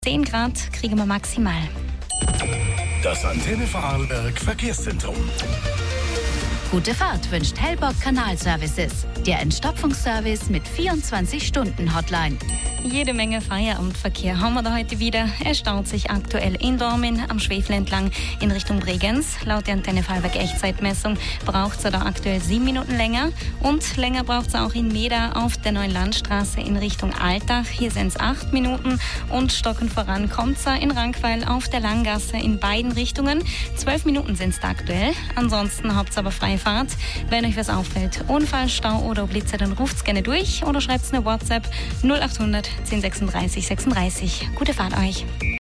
10 Grad kriegen wir maximal. Das Antenne Vorarlberg Verkehrszentrum. Gute Fahrt wünscht Hellbock Kanalservices. Der Entstopfungsservice mit 24-Stunden-Hotline. Jede Menge Feierabendverkehr haben wir da heute wieder. Es staut sich aktuell in Dormin am Schwefel entlang in Richtung Bregenz. Laut der Antenne Vorarlberg Echtzeitmessung braucht es da aktuell 7 Minuten länger. Und länger braucht es auch in Meda auf der neuen Landstraße in Richtung Altach. Hier sind es 8 Minuten. Und stockend voran kommt es in Rankweil auf der Langgasse in beiden Richtungen. 12 Minuten sind es da aktuell. Ansonsten habt ihr aber freie Fahrt. Wenn euch was auffällt, Unfall, Stau oder Blitzer, dann ruft es gerne durch oder schreibt eine WhatsApp 0800 1036 36. Gute Fahrt euch.